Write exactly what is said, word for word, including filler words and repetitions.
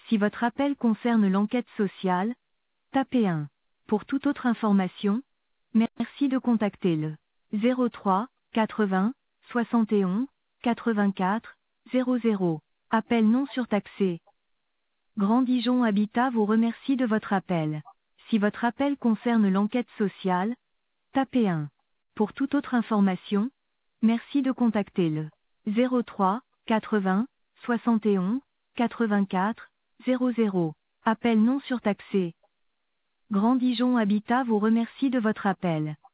Si votre appel concerne l'enquête sociale, tapez un. Pour toute autre information, merci de contacter le zéro trois quatre-vingts soixante et onze quatre-vingt-quatre zéro zéro. Appel non surtaxé. Grand Dijon Habitat vous remercie de votre appel. Si votre appel concerne l'enquête sociale, tapez un. Pour toute autre information, merci de contacter le zéro trois quatre-vingts soixante et onze quatre-vingt-quatre zéro zéro. Appel non surtaxé. Grand Dijon Habitat vous remercie de votre appel.